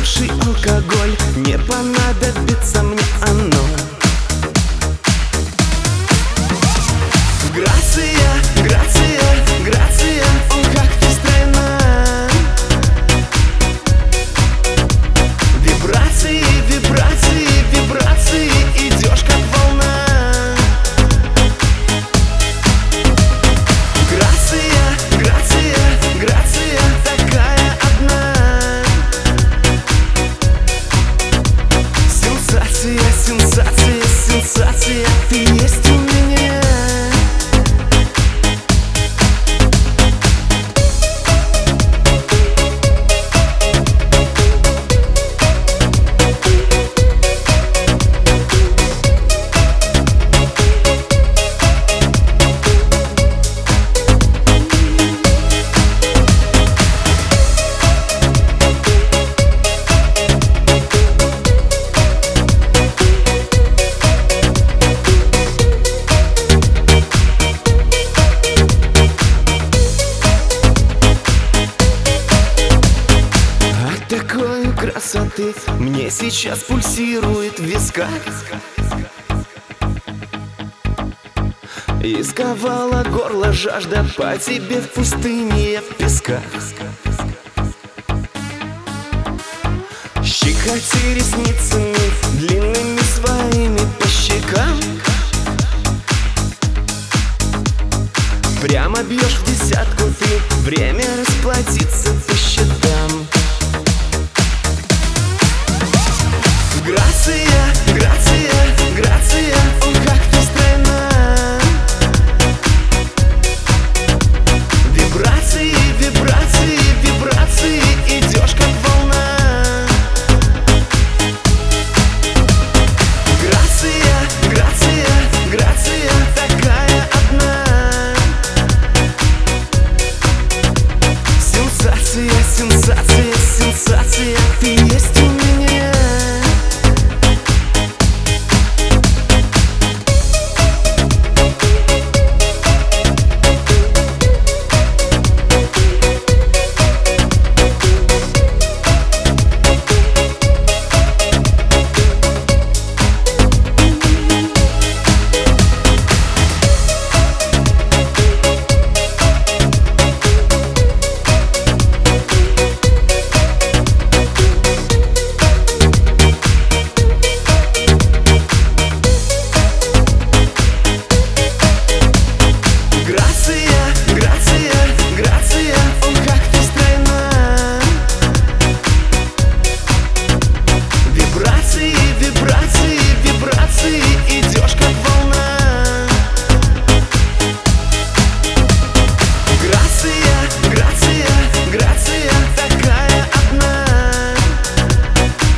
хороший алкоголь, не понадобится мне оно. Грация, грация, грация, о, как ты стройна. Вибрации, вибрации, вибрации, идешь как волна. Грация, грация, грация, такая одна. Сенсация, сенсация, сенсация, ты есть у меня. Такой красоты мне сейчас пульсирует в висках. И сковала горло жажда по тебе в пустыне, я в песках. Щекочи ресницами длинными своими по щекам. Прямо бьешь в десятку ты, время расплатиться по счетам. Грация, грация, грация, о, как ты стройна. Вибрации, вибрации, вибрации, идешь как волна. Грация, грация, грация, такая одна. Сенсация, сенсация, сенсация, ты